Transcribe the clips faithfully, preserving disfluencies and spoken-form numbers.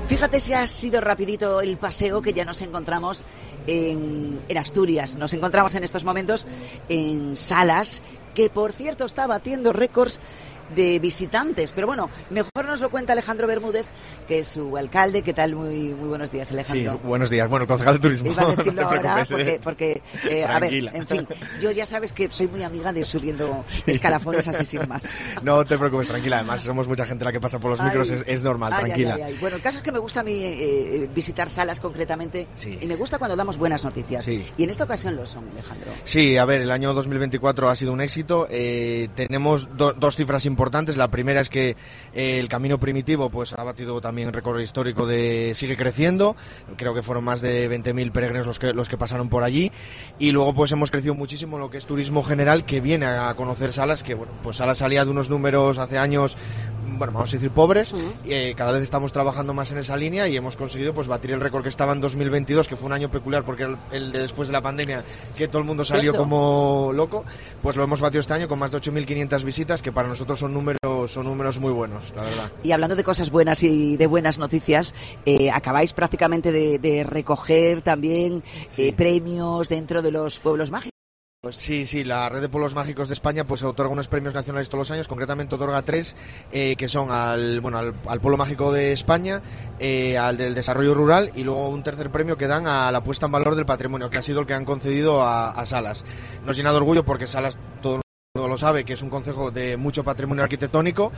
Fíjate si ha sido rapidito el paseo, que ya nos encontramos en, en Asturias. Nos encontramos en estos momentos en Salas, que por cierto está batiendo récords de visitantes, pero bueno, mejor nos lo cuenta Alejandro Bermúdez, que es su alcalde. ¿Qué tal? Muy muy buenos días, Alejandro. Sí, buenos días. Bueno, el concejal de turismo. Iba a decirlo no te ahora porque, porque eh, a ver, en fin, yo ya sabes que soy muy amiga de ir subiendo sí. escalafones así sin más. No te preocupes, tranquila, además somos mucha gente la que pasa por los micros, ay, es, es normal, ay, tranquila. Ay, ay, ay. Bueno, el caso es que me gusta a mí eh, visitar Salas concretamente, sí. y me gusta cuando damos buenas noticias, sí. y en esta ocasión lo son, Alejandro. Sí, a ver, el año dos mil veinticuatro ha sido un éxito, eh, tenemos do, dos cifras importantes. La primera es que eh, el Camino Primitivo pues ha batido también récord histórico, de sigue creciendo, creo que fueron más de veinte mil peregrinos los que los que pasaron por allí, y luego pues hemos crecido muchísimo en lo que es turismo general, que viene a conocer Salas, que bueno, pues Salas salía de unos números hace años, bueno, vamos a decir pobres, uh-huh. y eh, cada vez estamos trabajando más en esa línea y hemos conseguido pues batir el récord que estaba en dos mil veintidós, que fue un año peculiar porque el, el de después de la pandemia, que todo el mundo salió como loco, pues lo hemos batido este año con más de ocho mil quinientas visitas, que para nosotros son números son números muy buenos, la verdad. Y hablando de cosas buenas y de buenas noticias, eh, acabáis prácticamente de, de recoger también sí. eh, premios dentro de los pueblos mágicos. Sí, sí, la Red de Pueblos Mágicos de España pues otorga unos premios nacionales todos los años, concretamente otorga tres, eh, que son al bueno al, al Pueblo Mágico de España, eh, al del Desarrollo Rural, y luego un tercer premio que dan a la puesta en valor del patrimonio, que ha sido el que han concedido a, a Salas. Nos llena de orgullo porque Salas, todo lo sabe, que es un concejo de mucho patrimonio arquitectónico,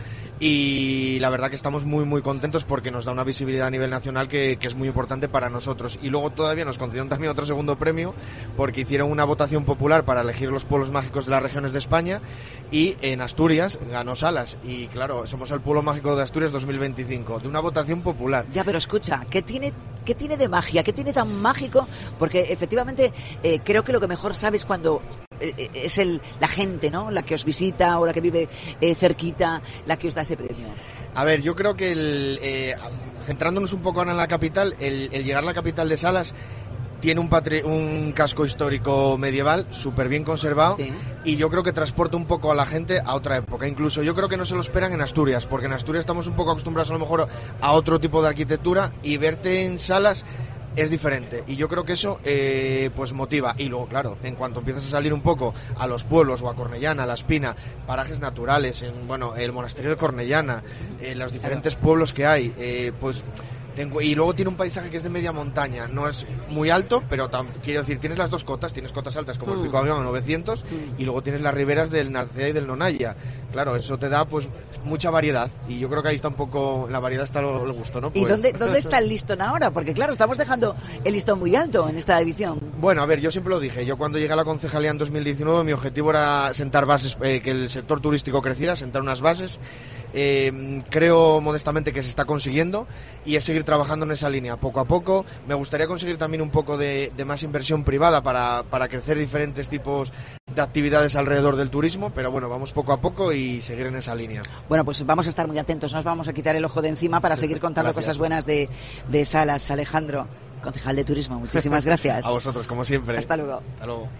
y la verdad que estamos muy muy contentos porque nos da una visibilidad a nivel nacional que, que es muy importante para nosotros. Y luego todavía nos concedieron también otro segundo premio porque hicieron una votación popular para elegir los pueblos mágicos de las regiones de España, y en Asturias ganó Salas, y claro, somos el pueblo mágico de Asturias dos mil veinticinco, de una votación popular. Ya, pero escucha, ¿qué tiene, qué tiene de magia? ¿Qué tiene tan mágico? Porque efectivamente eh, creo que lo que mejor sabes cuando eh, es el, la gente, ¿no?, la que os visita o la que vive eh, cerquita, la que os da ese premio. A ver, yo creo que el, eh, centrándonos un poco ahora en la capital, el, el llegar a la capital de Salas tiene un, patri- un casco histórico medieval súper bien conservado, sí. y yo creo que transporta un poco a la gente a otra época. Incluso yo creo que no se lo esperan en Asturias, porque en Asturias estamos un poco acostumbrados a lo mejor a otro tipo de arquitectura, y verte en Salas es diferente, y yo creo que eso eh, pues motiva. Y luego, claro, en cuanto empiezas a salir un poco a los pueblos, o a Cornellana, a La Espina, parajes naturales, en bueno el monasterio de Cornellana, eh, los diferentes pueblos que hay, eh, pues tengo, y luego tiene un paisaje que es de media montaña, no es muy alto, pero tam, quiero decir, tienes las dos cotas, tienes cotas altas como mm. el Pico Aguión a novecientos, mm. y luego tienes las riberas del Narcea y del Nonaya. Claro, eso te da pues mucha variedad, y yo creo que ahí está un poco, la variedad está el gusto, ¿no? Pues... ¿Y dónde, dónde está el listón ahora? Porque claro, estamos dejando el listón muy alto en esta edición. Bueno, a ver, yo siempre lo dije, yo cuando llegué a la concejalía en dos mil diecinueve, mi objetivo era sentar bases, eh, que el sector turístico creciera, sentar unas bases. Eh, creo modestamente que se está consiguiendo, y es seguir trabajando en esa línea poco a poco. Me gustaría conseguir también un poco de, de más inversión privada para, para crecer diferentes tipos de actividades alrededor del turismo, pero bueno, vamos poco a poco y seguir en esa línea. Bueno, pues vamos a estar muy atentos, nos vamos a quitar el ojo de encima para seguir contando gracias. Cosas buenas de, de Salas. Alejandro, concejal de turismo, muchísimas gracias. A vosotros, como siempre. Hasta luego. Hasta luego.